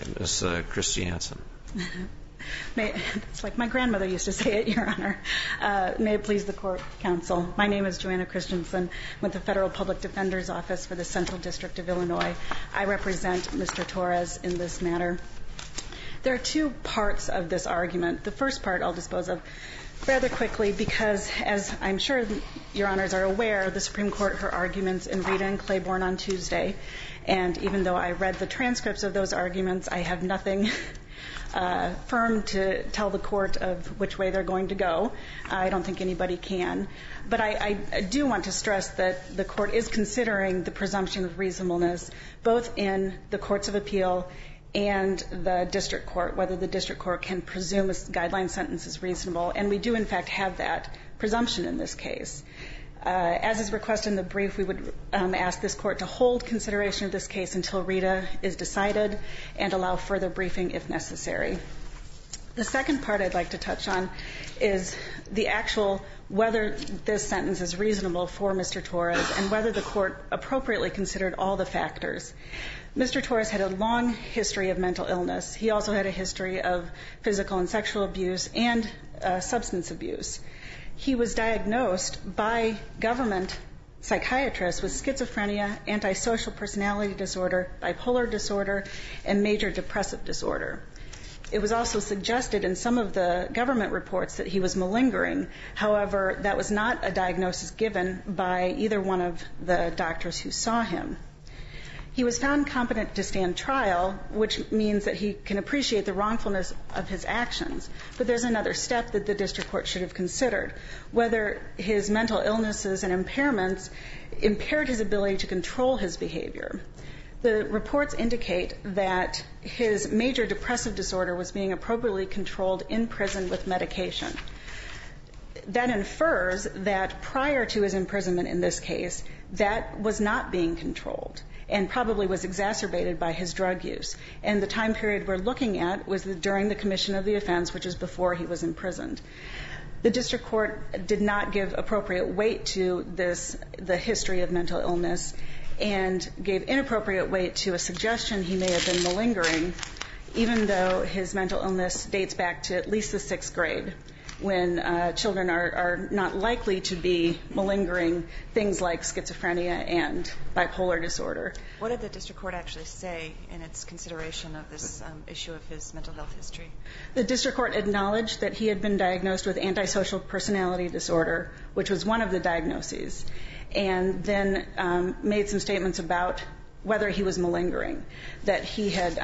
Ms. Christiansen. It's like my grandmother used to say it, Your Honor. May it please the Court, Counsel. My name is Joanna Christensen with the Federal Public Defender's Office for the Central District of Illinois. I represent Mr. Torres in this matter. There are two parts of this argument. The first part I'll dispose of rather quickly because, as I'm sure Your Honors are aware, the Supreme Court heard arguments in Rita and Claiborne on Tuesday. And even though I read the transcripts of those arguments, I have nothing firm to tell the Court of which way they're going to go. I don't think anybody can. But I do want to stress that the Court is considering the presumption of reasonableness both in the courts of appeal and the district court, whether the district court can presume a guideline sentence is reasonable. And we do, in fact, have that presumption in this case. As is requested in the brief, we would ask this Court to hold consideration of this case until Rita is decided and allow further briefing if necessary. The second part I'd like to touch on is the actual whether this sentence is reasonable for Mr. Torres and whether the Court appropriately considered all the factors. Mr. Torres had a long history of mental illness. He also had a history of physical and sexual abuse and substance abuse. He was diagnosed by government psychiatrists with schizophrenia, antisocial personality disorder, bipolar disorder, and major depressive disorder. It was also suggested in some of the government reports that he was malingering. However, that was not a diagnosis given by either one of the doctors who saw him. He was found competent to stand trial, which means that he can appreciate the wrongfulness of his actions. But there's another step that the district court should have considered, whether his mental illnesses and impairments impaired his ability to control his behavior. The reports indicate that his major depressive disorder was being appropriately controlled in prison with medication. That infers that prior to his imprisonment in this case, that was not being controlled and probably was exacerbated by his drug use. And the time period we're looking at was during the commission of the offense, which is before he was imprisoned. The district court did not give appropriate weight to the history of mental illness, and gave inappropriate weight to a suggestion he may have been malingering, even though his mental illness dates back to at least the 6th grade, when children are not likely to be malingering things like schizophrenia and bipolar disorder. What did the district court actually say in its consideration of this issue of his mental health history? The district court acknowledged that he had been diagnosed with antisocial personality disorder, which was one of the diagnoses, and then made some statements about whether he was malingering, that he had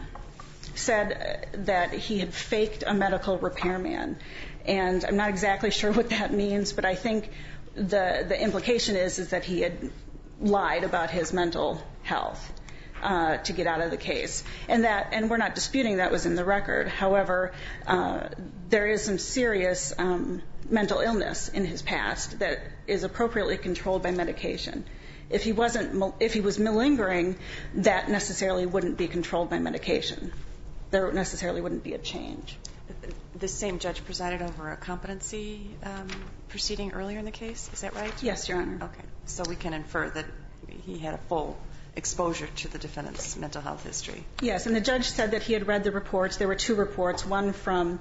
said that he had faked a medical repairman. And I'm not exactly sure what that means, but I think the implication is that he had lied about his mental health to get out of the case. And we're not disputing that was in the record. However, there is some serious mental illness in his past that is appropriately controlled by medication. If he was malingering, that necessarily wouldn't be controlled by medication. There necessarily wouldn't be a change. The same judge presided over a competency proceeding earlier in the case, is that right? Yes, Your Honor. Okay. So we can infer that he had a full exposure to the defendant's mental health history. Yes, and the judge said that he had read the reports. There were 2 reports, one from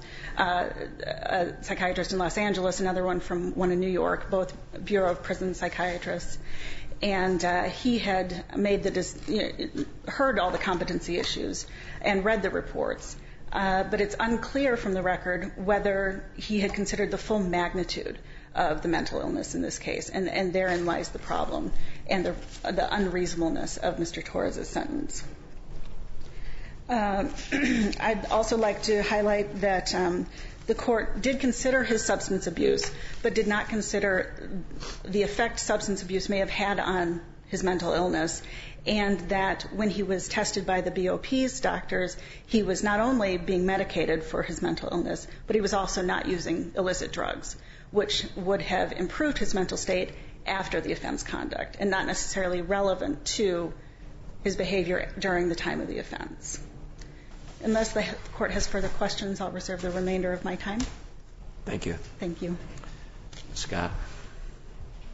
a psychiatrist in Los Angeles, another one from one in New York, both Bureau of Prison Psychiatrists. And he had heard all the competency issues and read the reports. But it's unclear from the record whether he had considered the full magnitude of the mental illness in this case. And therein lies the problem and the unreasonableness of Mr. Torres' sentence. I'd also like to highlight that the court did consider his substance abuse, but did not consider the effect substance abuse may have had on his mental illness, and that when he was tested by the BOP's doctors, he was not only being medicated for his mental illness, but he was also not using illicit drugs, which would have improved his mental state after the offense conduct and not necessarily relevant to his behavior during the time of the offense. Unless the court has further questions, I'll reserve the remainder of my time. Thank you. Thank you. Scott.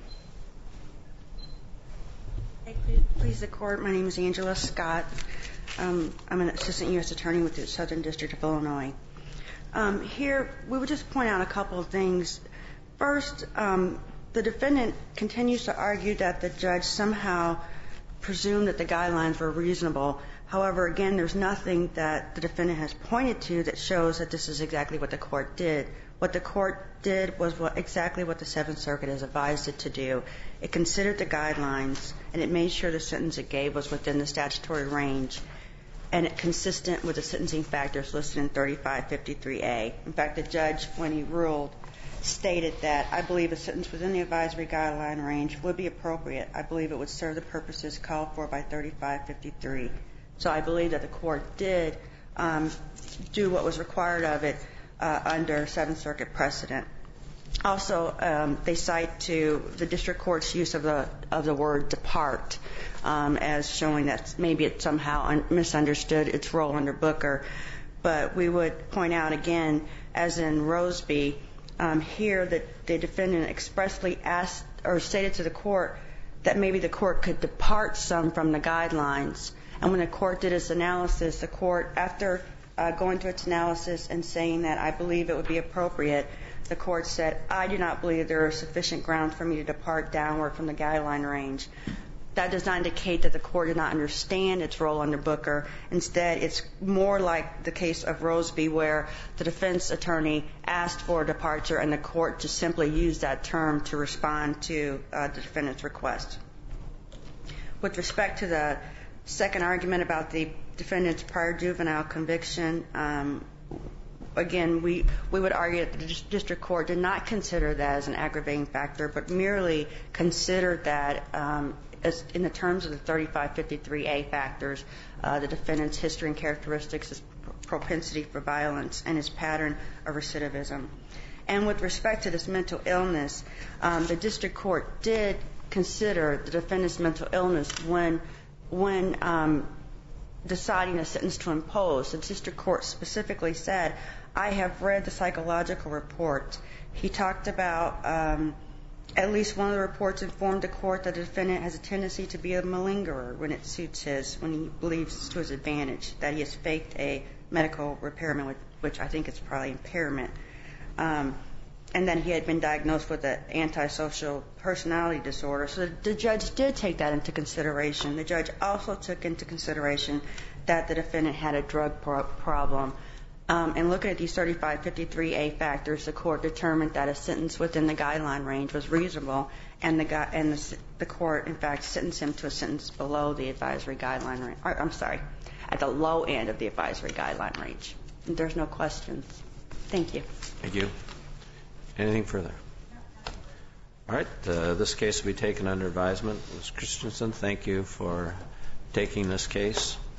Please, the court. My name is Angela Scott. I'm an assistant U.S. attorney with the Southern District of Illinois. Here, we would just point out a couple of things. First, the defendant continues to argue that the judge somehow presumed that the guidelines were reasonable. However, again, there's nothing that the defendant has pointed to that shows that this is exactly what the court did. What the court did was exactly what the Seventh Circuit has advised it to do. It considered the guidelines, and it made sure the sentence it gave was within the statutory range, and it consistent with the sentencing factors listed in 3553A. In fact, the judge, when he ruled, stated that, I believe a sentence within the advisory guideline range would be appropriate. I believe it would serve the purposes called for by 3553. So I believe that the court did do what was required of it under Seventh Circuit precedent. Also, they cite to the district court's use of the word depart as showing that maybe it somehow misunderstood its role under Booker. But we would point out again, as in Roseby, here that the defendant expressly asked or stated to the court that maybe the court could depart some from the guidelines. And when the court did its analysis, the court, after going through its analysis and saying that I believe it would be appropriate, the court said, I do not believe there are sufficient grounds for me to depart downward from the guideline range. That does not indicate that the court did not understand its role under Booker. Instead, it's more like the case of Roseby, where the defense attorney asked for a departure and the court just simply used that term to respond to the defendant's request. With respect to the second argument about the defendant's prior juvenile conviction, again, we would argue that the district court did not consider that as an aggravating factor, but merely considered that as in the terms of the 3553A factors, the defendant's history and characteristics, his propensity for violence, and his pattern of recidivism. And with respect to this mental illness, the district court did consider the defendant's mental illness when deciding a sentence to impose. The district court specifically said, I have read the psychological report. He talked about at least one of the reports informed the court that the defendant has a tendency to be a malingerer when it suits when he believes it's to his advantage, that he has faked a medical impairment, which I think is probably impairment, and then he had been diagnosed with an antisocial personality disorder. So the judge did take that into consideration. The judge also took into consideration that the defendant had a drug problem. And looking at these 3553A factors, the court determined that a sentence within the guideline range was reasonable, and the court, in fact, sentenced him to a sentence below the advisory guideline range. I'm sorry, at the low end of the advisory guideline range. And there's no questions. Thank you. Thank you. Anything further? All right. This case will be taken under advisement. Ms. Christensen, thank you for taking this case.